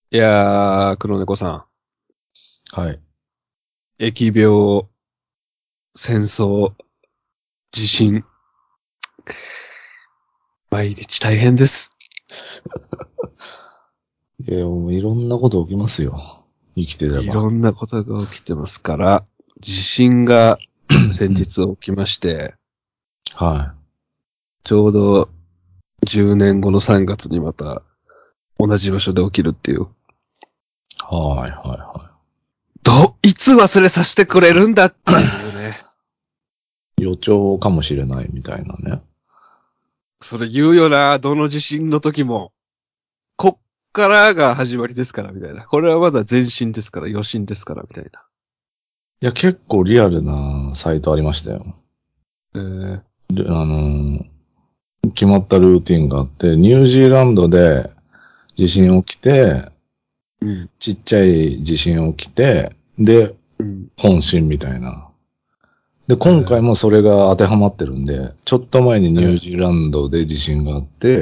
いやー、黒猫さはい。 ん。疫病、戦争、地震。毎日大変です。 もういろんなこと起きますよ。生きてれば。 いろんなことが起きてますから、地震が先日起きまして、 はちょうど10年後の3月にまた同じ場所で起きるっていう。 い。はい、はい、はいつ忘れさせてくれるんだっていうね。 い。予兆かもしれないみたいなね。 それ言うよな、どの地震の時も。こっからが始まりですから、みたいな。これはまだ前進ですから、余震ですから、みたいな。 いや、結構リアルなサイトありましたよ。 えー、 で決まったルーティンがあって、ニュージーランドで地震起きて、 うん。 ちっちゃい地震起きて、で、 うん。 本震みたいな。で、 えー今回もそれが当てはまってるんで、ちょっと前にニューえージーランドで地震があって、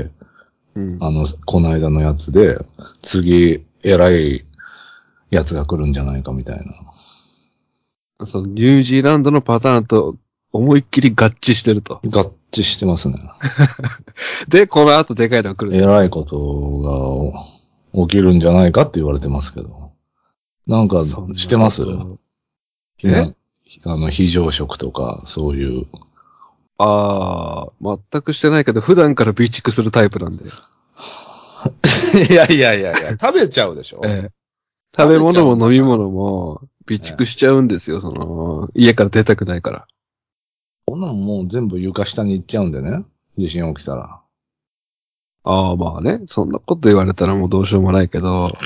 うん。 この間のやつで、次、偉いやつが来るんじゃないかみたいそのニュージーランドのパターンと思いっきり合致してると。 な。合致してますね。 で、この後でかいのが来ると。 偉いことが起きるんじゃないかって言われてますけど。なんか、 そんなしてますこと避難、非常食とか、そういう。 ああ、全くしてないけど、普段から備蓄するタイプなんで。 いやいやいやいや、食べちゃうでしょ？ ええ食食べちゃべ物うんだから。 も飲み物も備ええ、 蓄しちゃうんですよ、家から出たくないから。 こんなんもう全部床下に行っちゃうんでね。地震起きたら。 ああ、まあね、そんなこと言われたらもうどうしようもないけど、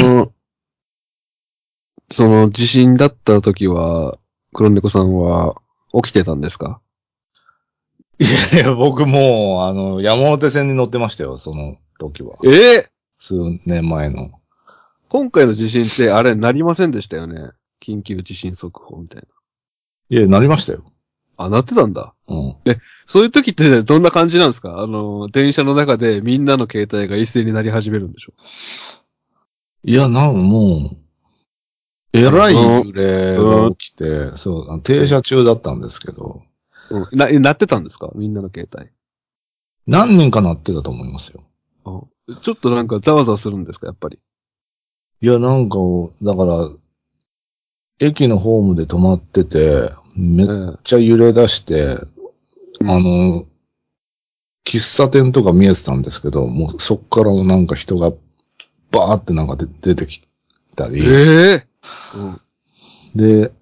その地震だった時は、黒猫さんは起きてたんですか？ いやいや、僕もう、山手線に乗ってましたよ、その時は。 ええ数年前の。 今回の地震ってあれなりませんでしたよね。緊急地震速報みたいいや、なりましたよ。 な。あ、なってたんだ。 うん。 そういう時ってどんな感じなんですか？電車の中でみんなの携帯が一斉になり始めるんでしょ？ いや、もう、えらい揺れが起きて、そう、停車中だったんですけど、 なってたんですか？みんなの携帯。 何人かなってたと思いますよ。 ちょっとなんかざわざわするんですか、やっぱり。 いや、なんか、だから、駅のホームで止まってて、めっええ。 ちゃ揺れ出して、 うん。 喫茶店とか見えてたんですけど、もうそっからなんか人がバーってなんか出てきたり、 ええうん。 で、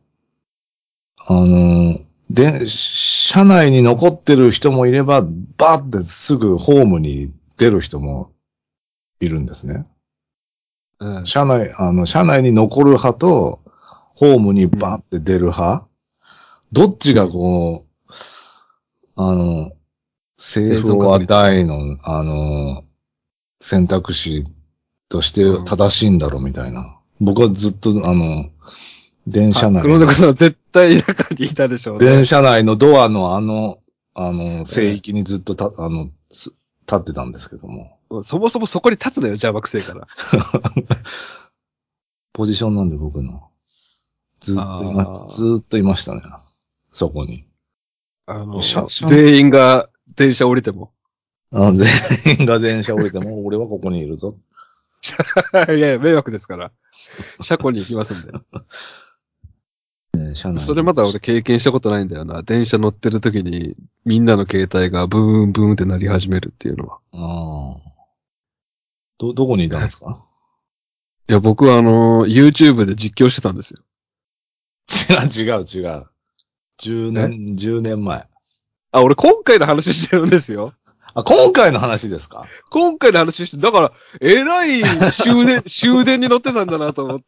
車内に残ってる人もいれば、バーってすぐホームに出る人もいるんですね。 ええ。 車内に残る派と、ホームにバーって出る派、どっちがうん。 こう、セー生存フオア確率。 ダイの、選択肢としてうん。 正しいんだろうみたいな。僕はずっと、電車内の、 黒猫さんは絶対中にいたでしょうね。 電車内のドアの聖え域にずっと立ってたんですけども。 そもそもそこに立つなよ、邪魔くせえから。 ポジションなんで僕の。ずあーっといましたね。そこに。 あ、 シャ、シャン、 全員が電車降りても。 全員が電車降りても、俺はここにいるぞ。 いやいや、迷惑ですから。車庫に行きますんで。 車内に。 それまだ俺経験したことないんだよな。電車乗ってる時にみんなの携帯がブーンブーンって鳴り始めるっていうのは。 ああ。どこにいたんですか？ いや、僕はYouTube で実況してたんですよ。 違う。10 え年、10年前。 あ、俺今回の話してるんですよ。 あ、今回の話ですか？ 今回の話して、だから、えらい終電に乗ってたんだなと思って。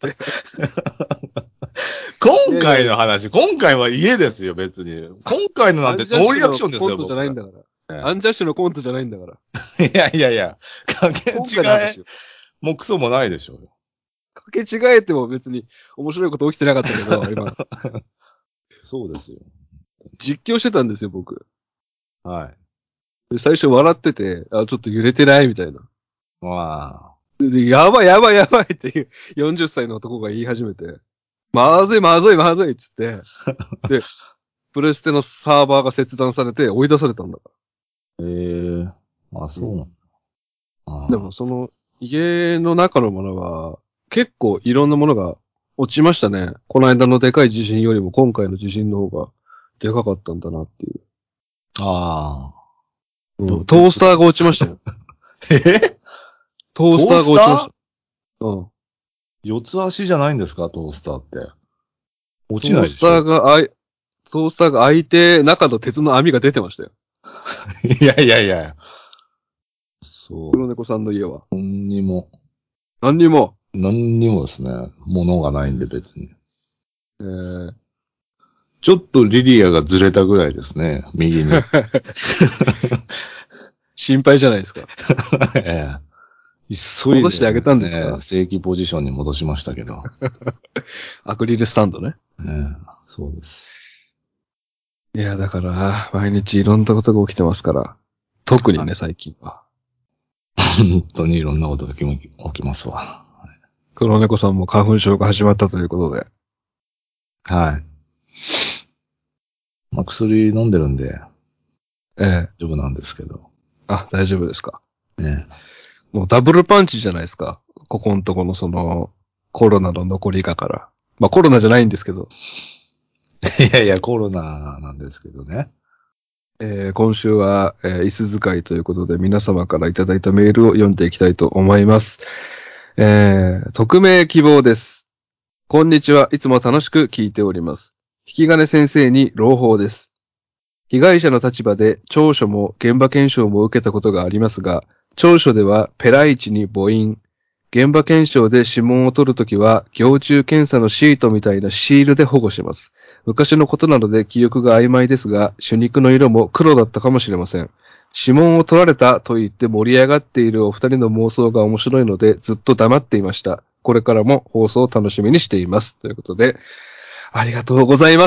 いやいやいや、 今回は家ですよ、別に。今回のなんてアンジャッノーリアクシュのションですよ、 コントじゃないん僕。 だから。 えアンジャッシュのコントじゃないんだから。 え、いやいや、かけ今回の違い話よ。 もクソもないでしょうよ。 かけ違えても別に面白いこと起きてなかったけど、今、 そうですよ。 実況してたんですよ、僕。 はい。 で最初笑ってて、あ、ちょっと揺れてないみたいな。 まあ。 でやばいやばいやばいっていう40歳の男が言い始めて、まずいまずいまずいっつって、で、プレステのサーバーが切断されて追い出されたんだかあ、そうなんだ。 ら。でもその家の中のものは結構いろんなものが落ちましたね。この間のでかい地震よりも今回の地震の方がでかかったんだなっていう。 ああ。 トースターが落ちましたよ。 えトースターが落ちました。 四つ足じゃないんですかトースターって。落トちないでしょ。 トースターが開いて、中の鉄の網が出てましたよ。 いやいやいや。そう。 黒猫さんの家は。 何にも、 何にも。 何にもですね、物がないんで別に。 えー、 ちょっとリリアがずれたぐらいですね、右に。 心配じゃないですか。 ええ、急いで、 戻してあげたんですか？ 正規ポジションに戻しましたけど。 アクリルスタンドね。 そうです。 いや、だから、毎日いろんなことが起きてますから。特にね、最近は。 本当にいろんなことが起きますわ。 黒猫さんも花粉症が始まったということで。 はい。まあ、薬飲んでるんで、 ええ。 大丈夫なんですけど。 あ、大丈夫ですか。 ね。 もうダブルパンチじゃないですか。ここのとこのその、コロナの残りがから。まあコロナじゃないんですけど。 いやいや、コロナなんですけどね。 今週は、椅子使いということで皆様からいただいたメールを読んでいきたいと思います。匿名希望です。こんにちは。いつも楽しく聞いております。引き金先生に朗報です。被害者の立場で調書も現場検証も受けたことがありますが、調書ではペライチに母音、現場検証で指紋を取るときは、行中検査のシートみたいなシールで保護します。昔のことなので記憶が曖昧ですが、手肉の色も黒だったかもしれません。指紋を取られたと言って盛り上がっているお二人の妄想が面白いので、ずっと黙っていました。これからも放送を楽しみにしています。ということで、ありがとうございます。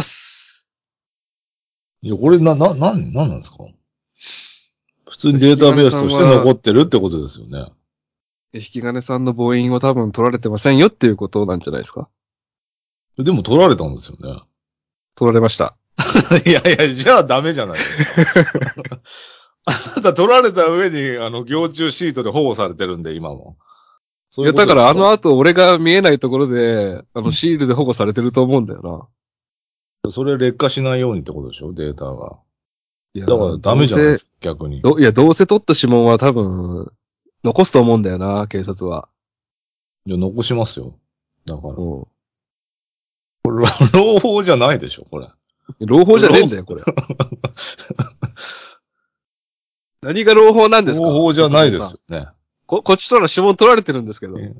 いや、これなんなんですか？普通にデー引き金タベースとしてさんは、 残ってるってことですよね。 引き金さんの母音を多分取られてませんよっていうことなんじゃないですか。 でも取られたんですよね。 取られました。 いやいや、じゃあダメじゃないですか。あなた取られた上に、行中シートで保護されてるんで、今も。そういや、 いうことでしょ？ だからあの後俺が見えないところで、シールで保護されてると思うんだよな。 それ劣化しないようにってことでしょデータが。 いや、 だからダメじゃないですか、逆に。 どうせ取った指紋は多分、残すと思うんだよな、警察は。 いや、残しますよ。だから。 うん。 朗報じゃないでしょ、これ。 朗報じゃねえんだよ、これ。何が朗報なんです朗か？ 報じゃないですよね。 こっちとら指紋取られてるんですけど。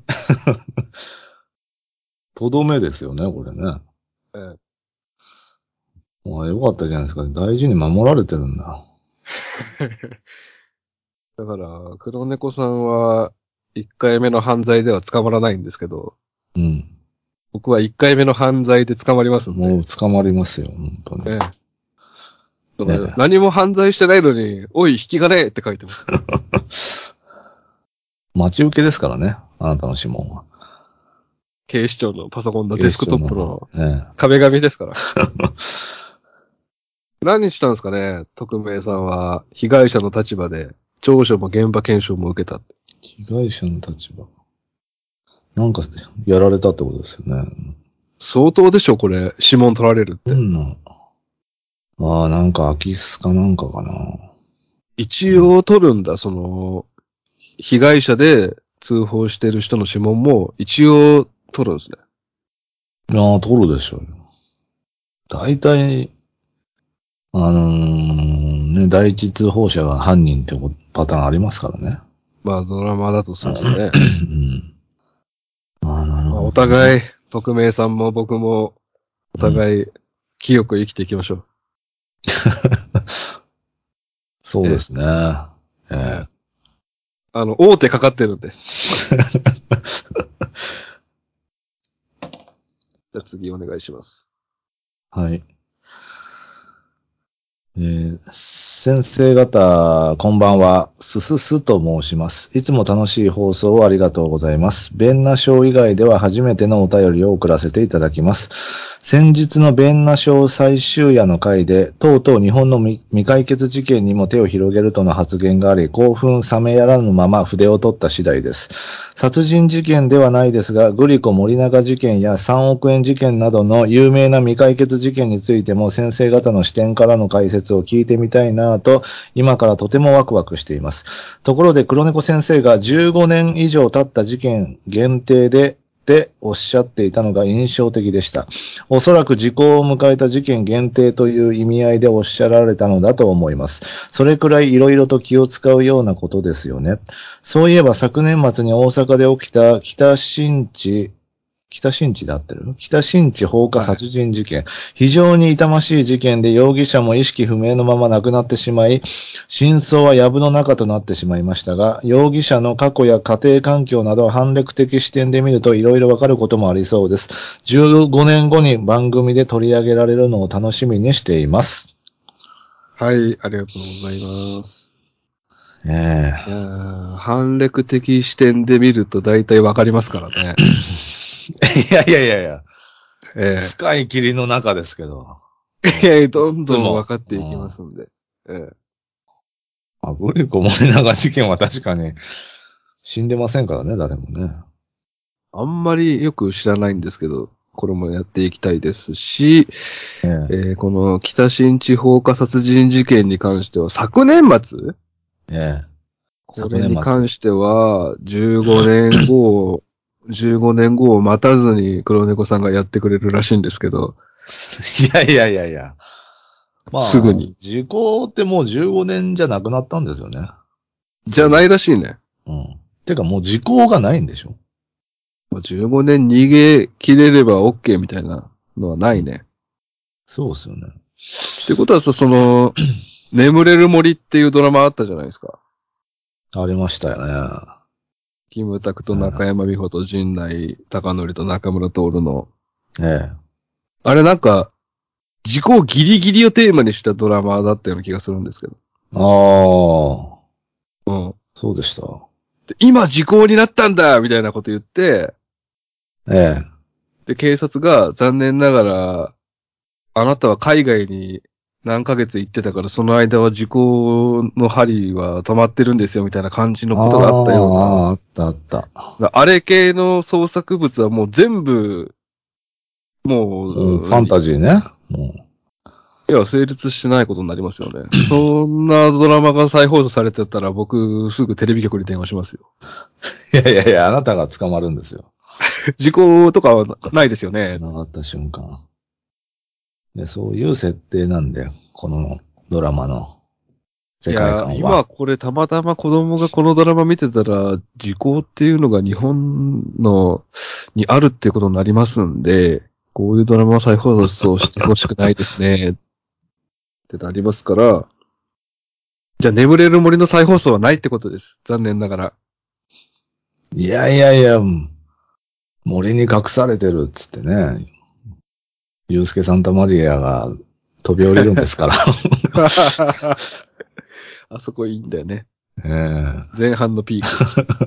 とどめですよね、これね。 ええ、 まあ、よかったじゃないですか。大事に守られてるんだ。 だから、黒猫さんは、1回目の犯罪では捕まらないんですけど、 うん。 僕は1回目の犯罪で捕まりますんで。 もう捕まりますよ、本当に。 ええ。そのね何も犯罪してないのに、おい、引き金って書いてます。 待ち受けですからね、あなたの指紋は。 警視庁のパソコンのデスクト警視庁の、 ップのね。 壁紙ですから。何したんですかね、匿名さんは。被害者の立場で、調書も現場検証も受けたって。 被害者の立場。なんか、やられたってことですよね。 相当でしょ、これ。指紋取られるって。 どんな、ああ、なんか空き巣かなんかかな。 一応取るんだ、その、被害者で通報してる人の指紋も一応取るんですね。 いやー、取るでしょうよ。大体、ね、第一通報者が犯人ってパターンありますからね。 まあ、ドラマだとそうですね。 うん。ああ、なるまあ、おほどね。 互い、匿名さんも僕も、おうん。 互い、清く生きていきましょう。 そうですね。ええ。 ええ、大手かかってるんで。じゃあ次お願いします。 はい。 先生方、こんばんは。すすすと申します。いつも楽しい放送をありがとうございます。弁ナ賞以外では初めてのお便りを送らせていただきます。先日の弁ナ賞最終夜の回で、とうとう日本の未解決事件にも手を広げるとの発言があり、興奮冷めやらぬまま筆を取った次第です。殺人事件ではないですが、グリコ森永事件や3億円事件などの有名な未解決事件についても先生方の視点からの解説を聞いてみたいなぁと、今からとてもワクワクしています。ところで黒猫先生が15年以上経った事件限定でおっしゃっていたのが印象的でした。おそらく時効を迎えた事件限定という意味合いでおっしゃられたのだと思います。それくらい色々と気を使うようなことですよね。そういえば昨年末に大阪で起きた北新地で合ってる北新地放火殺人事件、はい。非常に痛ましい事件で容疑者も意識不明のまま亡くなってしまい、真相は藪の中となってしまいましたが、容疑者の過去や家庭環境など反歴的視点で見ると色々わかることもありそうです。15年後に番組で取り上げられるのを楽しみにしています。 はい、ありがとうございます。 いや反歴的視点で見ると大体わかりますからね。 いや。深い霧の中ですけど。 どんどん分かっていきますんで。 グリコ森永事件は確かに死んでませんからね、誰もね。 あんまりよく知らないんですけど、これもやっていきたいですし、この北新地放火殺人事件に関しては昨年末これに関しては15年後を待たずに黒猫さんがやってくれるらしいんですけど。 いや。まあ、すぐに。時効ってもう15年じゃなくなったんですよね。 じゃないらしいね。 てかもう時効がないんでしょ ？15年逃げ切れれば OK みたいなのはないね。 そうですよね。 ってことはさ、眠れる森っていうドラマあったじゃないですか。 ありましたよね。 キムタクと中山美穂と陣内孝則と中村徹の。あれなんか、時効ギリギリをテーマにしたドラマだったような気がするんですけど。 そうでした。 で今時効になったんだみたいなこと言って、で、警察が残念ながら、あなたは海外に何ヶ月行ってたから、その間は時効の針は止まってるんですよみたいな感じのことがあったような。 あった。 あれ系の創作物はもう全部、もう、 ファンタジーね。 いや、成立してないことになりますよね。そんなドラマが再放送されてたら僕すぐテレビ局に電話しますよ。 いや、あなたが捕まるんですよ。 時効とかはないですよね。 繋がった瞬間。いや、そういう設定なんだよ。このドラマの世界観は。 いや、今これたまたま子供がこのドラマ見てたら、時効っていうのが日本にあるっていうことになりますんで、こういうドラマは再放送してほしくないですね。ってなりますから、じゃあ眠れる森の再放送はないってことです。残念ながら。 いや、森に隠されてるっつってね。ユースケ・サンタマリアが飛び降りるんですから。 あそこいいんだよね。 前半のピーク。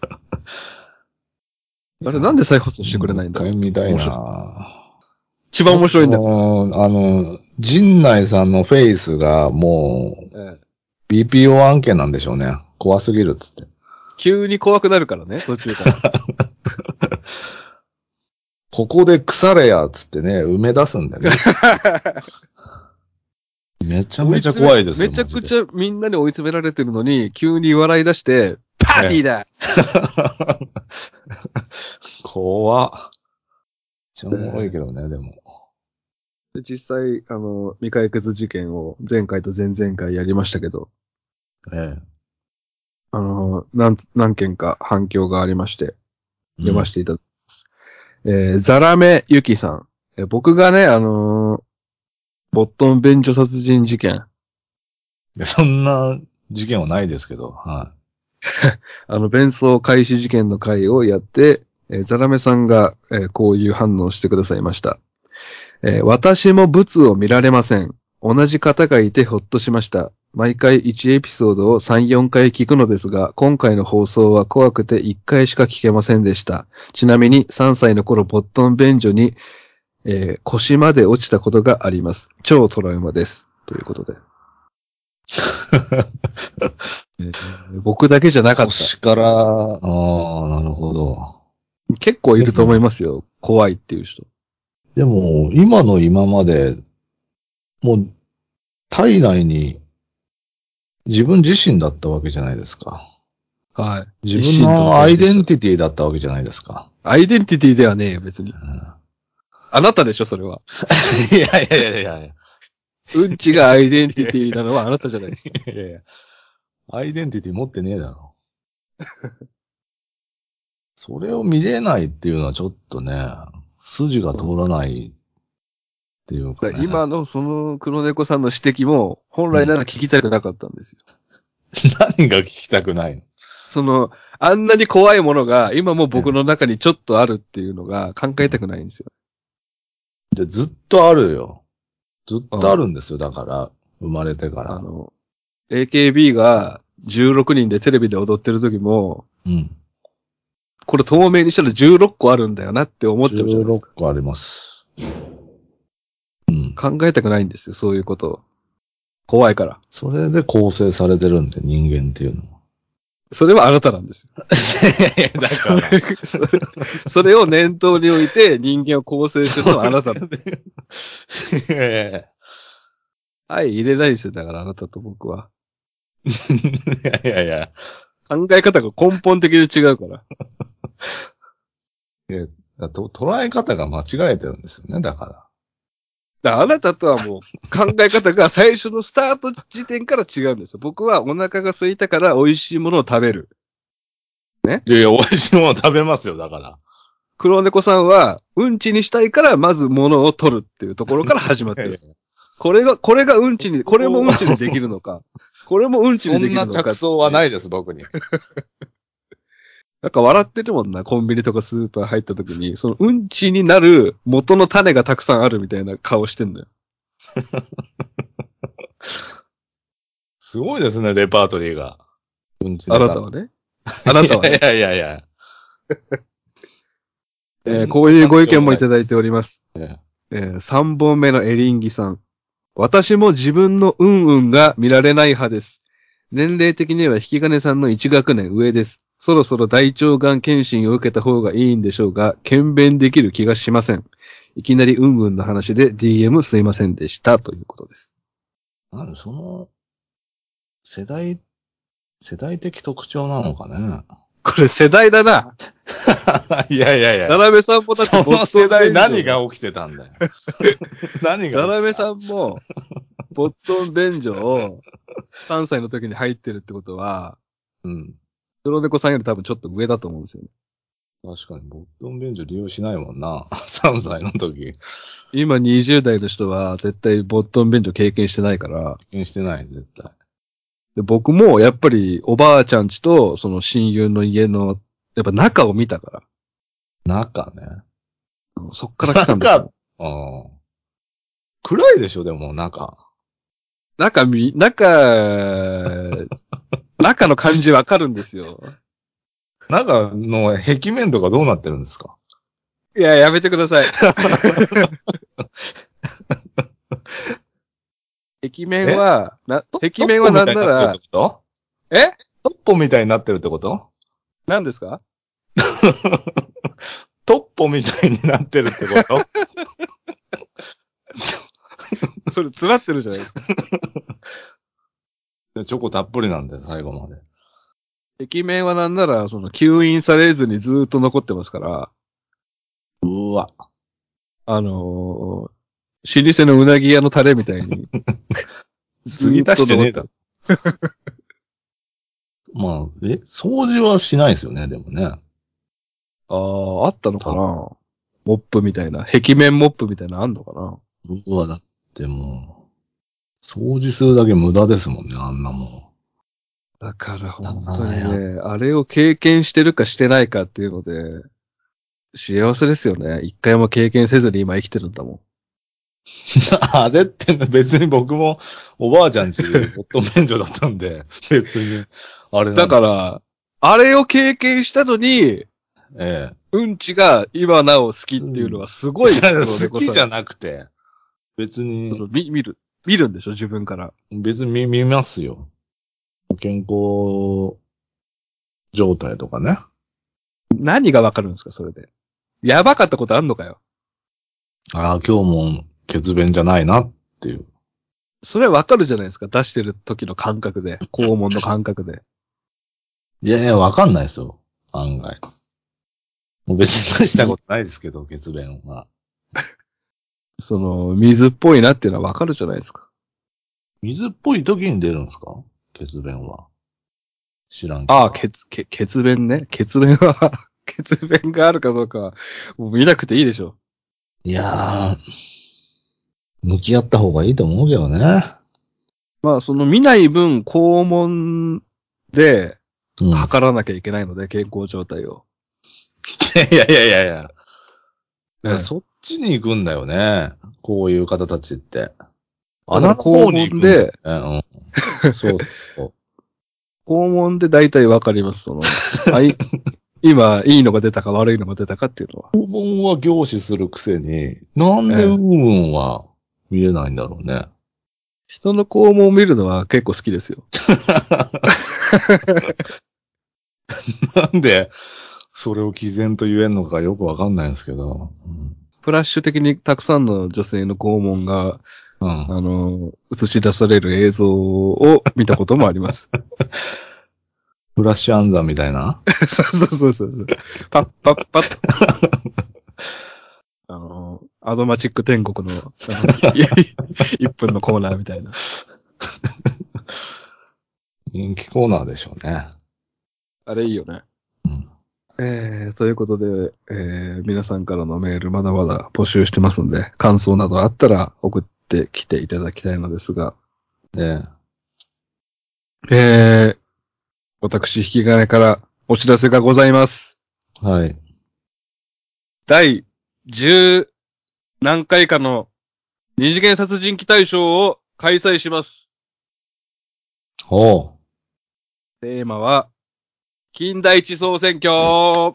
あれなんで再放送してくれないんだろう。 一回見たいな一番面白いんだ。 陣内さんのフェイスがもう、BPO 案件なんでしょうね。怖すぎるっつって。 急に怖くなるからね、途中から。 ここで腐れやっつってね、埋め出すんだよね。めちゃめちゃ怖いですよ。 めちゃくちゃみんなに追い詰められてるのに、急に笑い出して、パーティーだ怖っ。めっちゃおもろいけどね、でも。 で実際、未解決事件を前回と前々回やりましたけど、何件か反響がありまして、読ませていただきます。ザラメユキさん。僕がね、ボットン便所殺人事件。 いや、そんな事件はないですけど、はい。 弁装開始事件の回をやって、ザラメさんが、こういう反応をしてくださいました。私もブツを見られません。 同じ方がいてほっとしました。毎回1エピソードを3、4回聞くのですが、今回の放送は怖くて1回しか聞けませんでした。ちなみに3歳の頃ボットン便所に、腰まで落ちたことがあります。超トラウマです。ということで。僕だけじゃなかった。 腰から、ああ、なるほど。 結構いると思いますよ。怖いっていう人。 でも、今の今まで、もう、体内に自分自身だったわけじゃないですか。 はい。 自分のアイデンティティだったわけじゃないですか。 アイデンティティではねえよ、別に。 うん、 あなたでしょ、それは。 いやいやいやいやいや。 うんちがアイデンティティなのはあなたじゃないですか。 いやいや。アイデンティティ持ってねえだろ。それを見れないっていうのはちょっとね、筋が通らないっていうかね。 今のその黒猫さんの指摘も、本来なら聞きたくなかったんですよ。 何が聞きたくないの？ あんなに怖いものが、今も僕の中にちょっとあるっていうのが考えたくないんですよ。 で、ずっとあるよ。ずっとあるんですよ。だから、生まれてから。 AKB が16人でテレビで踊ってる時も、 うん。 これ透明にしたら16個あるんだよなって思っちゃうじゃないですか。 16個あります。うん。 考えたくないんですよ、そういうことを。怖いから。 それで構成されてるんで、人間っていうのは。 それはあなたなんですよ。 だから。 それを念頭に置いて人間を構成してるのはあなたなんです。はい、入れないですよ。だからあなたと僕は。 いやいや。 考え方が根本的に違うから。 捉え方が間違えてるんですよね、だから。 あなたとはもう考え方が最初のスタート時点から違うんですよ。僕はお腹が空いたから美味しいものを食べる。ね。 いやいや、美味しいもの食べますよ、だから。 黒猫さんはうんちにしたいからまず物を取るっていうところから始まってる。これがうんちに、これもうんちにできるのか。これもうんちにできるのか。 そんな着想はないです、僕に。 なんか笑ってるもんな、コンビニとかスーパー入った時に、そのうんちになる元の種がたくさんあるみたいな顔してんのよ。 すごいですね、レパートリーが。うんちあなたはね。あなたはね。 いやいやいや。 こういうご意見もいただいております。 え 3本目のエリンギさん。私も自分のうんうんが見られない派です。年齢的には引き金さんの1学年上です。そろそろ大腸がん検診を受けた方がいいんでしょうが、検便できる気がしません。いきなりうんうんの話で DM すいませんでした。ということです。 なんで、その、世代的特徴なのかね。 これ世代だな。 いやいやいや。 ダラメさんもだってその世代何が起きてたんだよ。何が起きた？ ダラメさんも、ボットン便所を3歳の時に入ってるってことは、 うん。 黒猫さんより多分ちょっと上だと思うんですよね。 確かに、ボットン便所利用しないもんな。3歳の時。 今20代の人は絶対ボットン便所経験してないから、 経験してない、絶対。 で僕もやっぱりおばあちゃん家とその親友の家のやっぱ中を見たから、 中ね。 そっから来たんですよ。 中、暗いでしょ、でも、中。 中の感じわかるんですよ。 中の壁面とかどうなってるんですか？ いや、やめてください。壁面はなんなら、えトッポみたいになってるってこと？ 何ですか？ トッポみたいになってるってことそれ詰まってるじゃないですか。 チョコたっぷりなんだよ、最後まで。 壁面はなんなら、その吸引されずにずーっと残ってますから、 うわ。 老舗のうなぎ屋のタレみたいに。 継ぎ足してねえだろ。まあ、掃除はしないですよね、でもね。 ああったのかな？モップみたいな。壁面モップみたいなのあんのかな？ うわ、だってもう、掃除するだけ無駄ですもんね、あんなもん。 だから本当にね、あれを経験してるかしてないかっていうので、幸せですよね。一回も経験せずに今生きてるんだもん。 あれって別に僕もおばあちゃんち、夫免除だったんで、別に、あれなだんだ。 から、あれを経験したのに、 ええ。 うんちが今なお好きっていうのはすごい黒好猫さん。 きじゃなくて、別に、 見るんでしょ自分から。 別に見ますよ。健康状態とかね。 何がわかるんですかそれで。やばかったことあんのかよ。 ああ、今日も血便じゃないなっていう。 それはわかるじゃないですか出してる時の感覚で。肛門の感覚で。 いやいや、わかんないですよ。案外。もう別に出したことないですけど、血便は。 水っぽいなっていうのはわかるじゃないですか。 水っぽい時に出るんですか？血便は。知らんけど。 ああ、血便ね。血便は血便があるかどうかは、もう見なくていいでしょ。 いやー、向き合った方がいいと思うけどね。 まあ、見ない分、肛門でうん。 測らなきゃいけないので、健康状態を。 いやいやいやいや。だからええ。 そっちに行くんだよね。こういう方たちって。 だから穴の方に行くんだよね。うん。そう。 肛門で大体わかります。今、いいのが出たか悪いのが出たかっていうのは。 肛門は凝視するくせに、なんでうんええ。 うんは見れないんだろうね。 人の肛門を見るのは結構好きですよ。 なんで、それを毅然と言えんのかよくわかんないんですけど。 フラッシュ的にたくさんの女性の肛門が、 うん。 映し出される映像を見たこともあります。 フラッシュ暗算みたいな。 そうそう。パッパッパッと。アドマチック天国の、1分のコーナーみたいな。 人気コーナーでしょうね。 あれいいよね。 うん。 ということで、皆さんからのメールまだまだ募集してますんで、感想などあったら送ってきていただきたいのですが、 で、 私、引き金からお知らせがございます。 はい。 第10何回かの二次元殺人鬼大賞を開催します。 おう。 テーマは、金田一総選挙。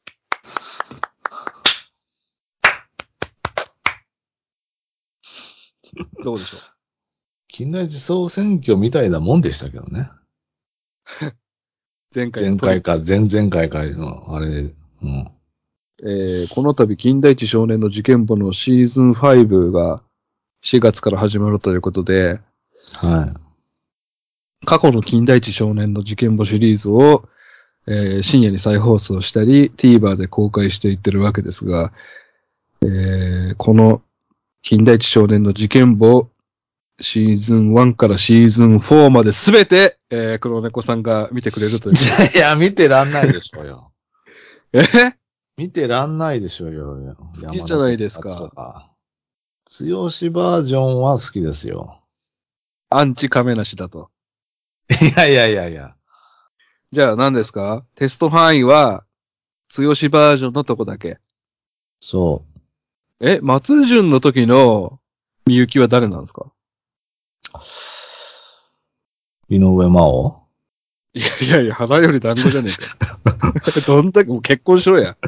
どうでしょう。 近代一総選挙みたいなもんでしたけどね。 前回の前回か前々回かの、あれ、うん。 この度、金田一少年の事件簿のシーズン5が4月から始まるということで、 は過去の金田一少年の事件簿シリーズを、深夜に再放送したり、TVer で公開していってるわけですが、この金田一少年の事件簿シーズン1からシーズン4まですべて、黒猫さんが見てくれるということで。 い。いや、見てらんないでしょうよ。 え見てらんないでしょうよ。 好き山田じゃないです哲人とか。 か。強しバージョンは好きですよ。 アンチ亀梨だと。 いやいやいやいや。 じゃあ何ですかテスト範囲は、強しバージョンのとこだけ。 そ松潤の時のみゆきは誰なんですか？ う。井上真央。 いや、花より団子じゃねえか。どんだけ、もう結婚しろや。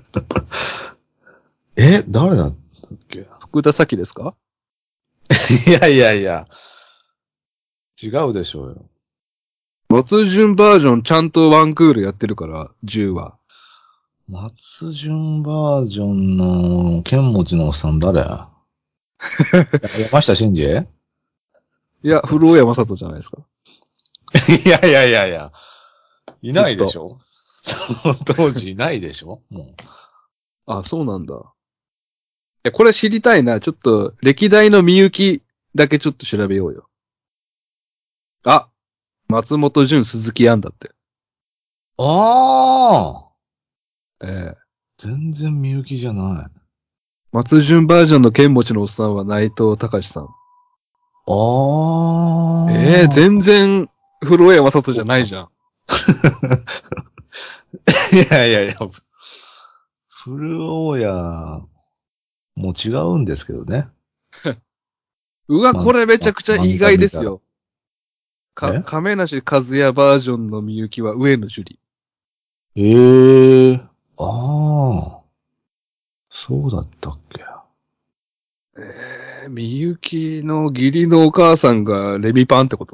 誰だったっけ？ 福田咲ですか？ いやいやいや。違うでしょうよ。 松潤バージョンちゃんとワンクールやってるから、10は。 松潤バージョンの剣持ちのおっさん誰？山下真司？いいや、古尾山里じゃないですか。 やいやいやいや。いないでしずっと。 ょ？その当時いないでしょ？もう。 あ、そうなんだ。これ知りたいな。ちょっと、歴代のみゆきだけちょっと調べようよ。あ、松本潤鈴木杏だって。 ああえー全然みゆきじゃない。 松潤バージョンの剣持ちのおっさんは内藤隆さん。 ああ全然、古尾山里じゃないじゃん。 いやいやいや、古大家も違うんですけどね。 うわ、これめちゃくちゃ意外ですよ。 え亀梨和也バージョンのみゆきは上野樹里。 ええああ、そうだったっけ。 みゆきの義理のお母さんがレミパンってこと？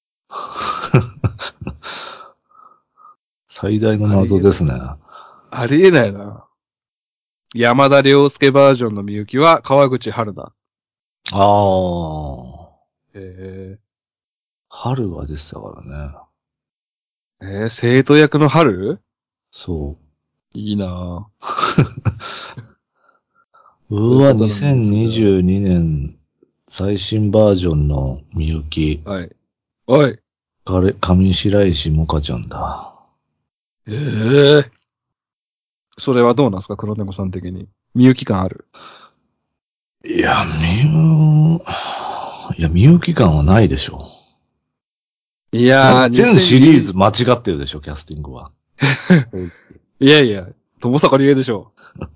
最大の謎ですね。 ありえないな。山田涼介バージョンのみゆきは川口春奈。 ああ、 え春が出てたからね。 生徒役の春？ そいいなぁ。 う。 といううわ、 ことなんです 2022 が。 年最新バージョンのみゆき。 はい。おい。 上白石萌歌ちゃんだ。 ええそれはどうなんですか黒猫さん的に。みゆき感ある？ いや、みゆき感はないでしょ。 いやー、 全シリーズ 2020、 間違ってるでしょ、キャスティングは。 いやいや、友坂理恵でしょ。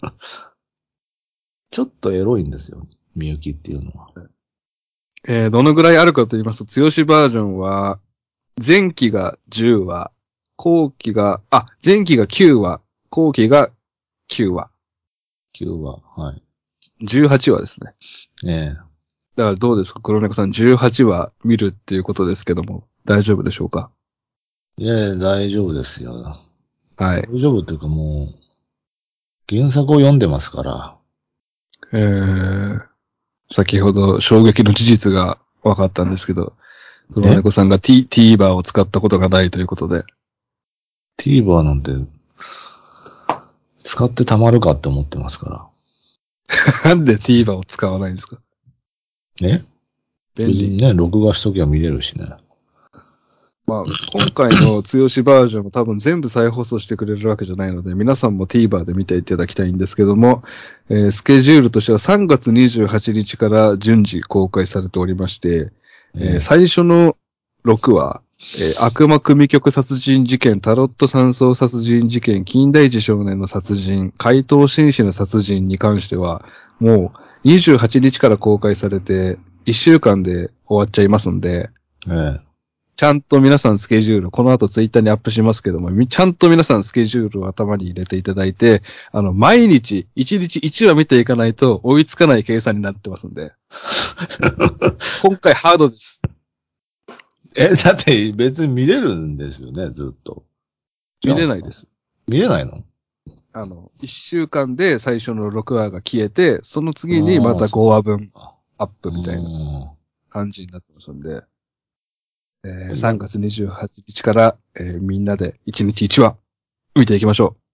ちょっとエロいんですよ、みゆきっていうのは。 どのぐらいあるかと言いますと、剛バージョンは、前期が10話、前期が9話、後期が9話、 9は、はい。 18話ですね。 えだからどうですか黒猫さん18話見るっていうことですけども、大丈夫でしょうか？ え。いやいや、大丈夫ですよ。 はい。 大丈夫っていうかもう、原作を読んでますから。 えー、先ほど衝撃の事実が分かったんですけど、黒え猫さんが TVer を使ったことがないということで。 ?TVer なんて、使ってたまるかって思ってますかなんで TVer を使わないんですか？ ら。 便利。 別にね、録画しときゃ見れるしね。 まあ、今回の剛バージョンも多分全部再放送してくれるわけじゃないので、皆さんも TVer で見ていただきたいんですけども、スケジュールとしては3月28日から順次公開されておりまして、 え最初の6話、悪魔組曲殺人事件、タロット山荘殺人事件、金田一少年の殺人、怪盗紳士の殺人に関しては、もう28日から公開されて、1週間で終わっちゃいますんで、 えちゃんと皆さんスケジュール、この後ツイッターにアップしますけども、ちゃんと皆さんスケジュールを頭に入れていただいて、毎日、1日1話見ていかないと追いつかない計算になってますんで。今回ハードです。 だって別に見れるんですよね、ずっと。違見うんですか？ れないです。 見れないの？ 1週間で最初の6話が消えて、その次にまああ、 た5 そう話分か。 アップみたいなう感じになってますんで、 ん。 3月28日から、みんなで1日1話見ていきましょ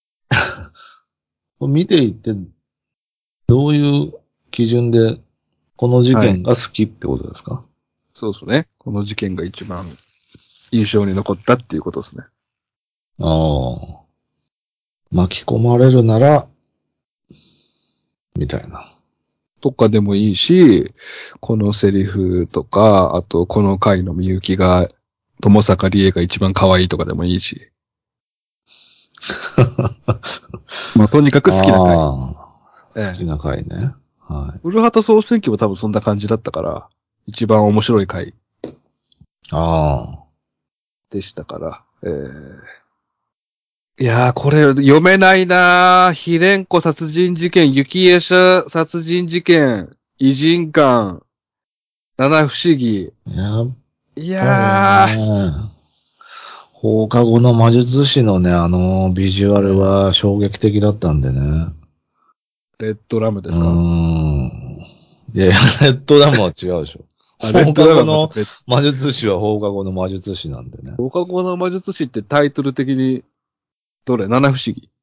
見ていって、どういう基準で、このう。はい。 事件が好きってことですか？ そうですね。この事件が一番印象に残ったっていうことですね。 ああ。巻き込まれるなら、みたいな。 とかでもいいし、このセリフとか、あとこの回のみゆきが、友坂理恵が一番可愛いとかでもいいし。まあ、とにかく好きな回。 ああ。好きええ。 な回ね。はい。 古畑総選挙も多分そんな感じだったから、一番面白い回ああ。 でしたから。いやー、これ読めないなー。非連呼殺人事件、雪絵社殺人事件、偉人館、七不思議。 やっいぱりやー、 ね、放課後の魔術師のね、ビジュアルは衝撃的だったんでね。 レッドラムでうーすか？ ん。いやいや、レッドダムは違うでしょ。 あ、レッ放ドラムはまた課後の別。 魔術師は放課後の魔術師なんでね。 放課後の魔術師ってタイトル的に、どれ七不思議。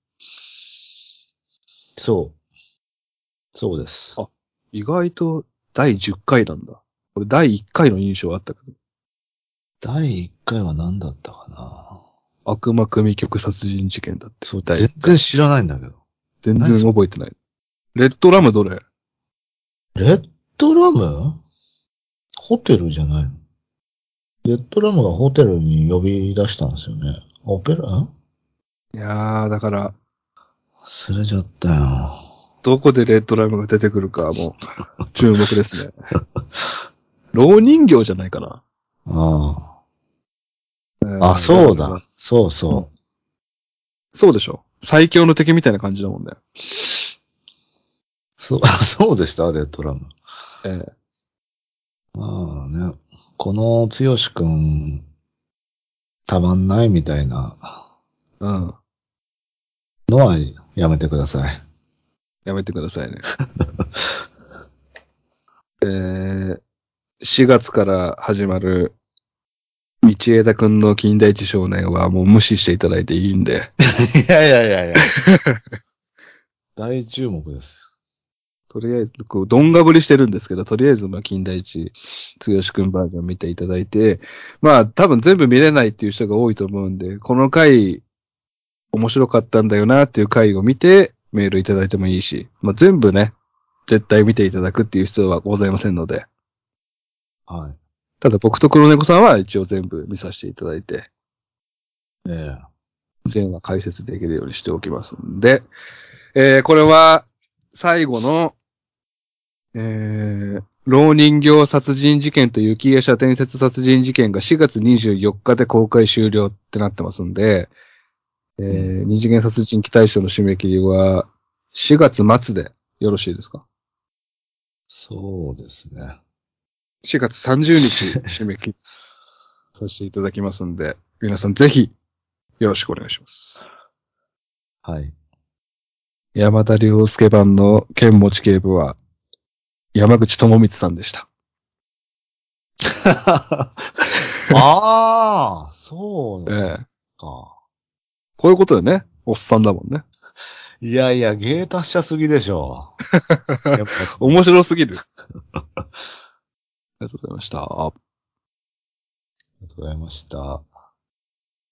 そう。そうです。 あ、意外と第10回なんだ。これ第1回の印象あったけど。 第1回は何だったかな。 悪魔組曲殺人事件だって。 そう、 第全 1回。 然知らないんだけど。 全然何それ？ 覚えてない。レッドラムどれ？ レッドラム？ホテルじゃないの？レッドラムがホテルに呼び出したんですよね。オペラ？ いやー、だから、 忘れちゃったよ。 どこでレッドラムが出てくるかもう注目ですね。老人形じゃないかな。 あ、そうだ。そうそう。 そうでしょ。最強の敵みたいな感じだもんね。 そうでしたレッドラム。まあね。この剛くん、たまんないみたいなうん。 のはやめてください。 やめてくださいね。4月から始まる道枝くんの金田一少年はもう無視していただいていいんで。 いやいやいやいや。大注目です。 とりあえず、こう、どんがぶりしてるんですけど、とりあえず、まあ、金田一、剛くんバージョン見ていただいて、まあ、多分全部見れないっていう人が多いと思うんで、この回、面白かったんだよなっていう回を見て、メールいただいてもいいし、まあ、全部ね、絶対見ていただくっていう必要はございませんので。 はい。 ただ僕と黒猫さんは一応全部見させていただいて、全話解説できるようにしておきますんで、これは最後の、浪人形殺人事件と雪芸者伝説殺人事件が4月24日で公開終了ってなってますんで、二次元殺人鬼大賞の締め切りは4月末でよろしいですか？ そうですね。 4月30日締め切りさせていただきますんで、皆さんぜひよろしくお願いします。 はい。 山田涼介版の剣持警部は山口智光さんでした。 ああ、そうええ。 か。 こういうことだよね。おっさんだもんね。 いやいや、芸達者すぎでしょ。 面白すぎる。ありがとうございました。 ありがとうございました。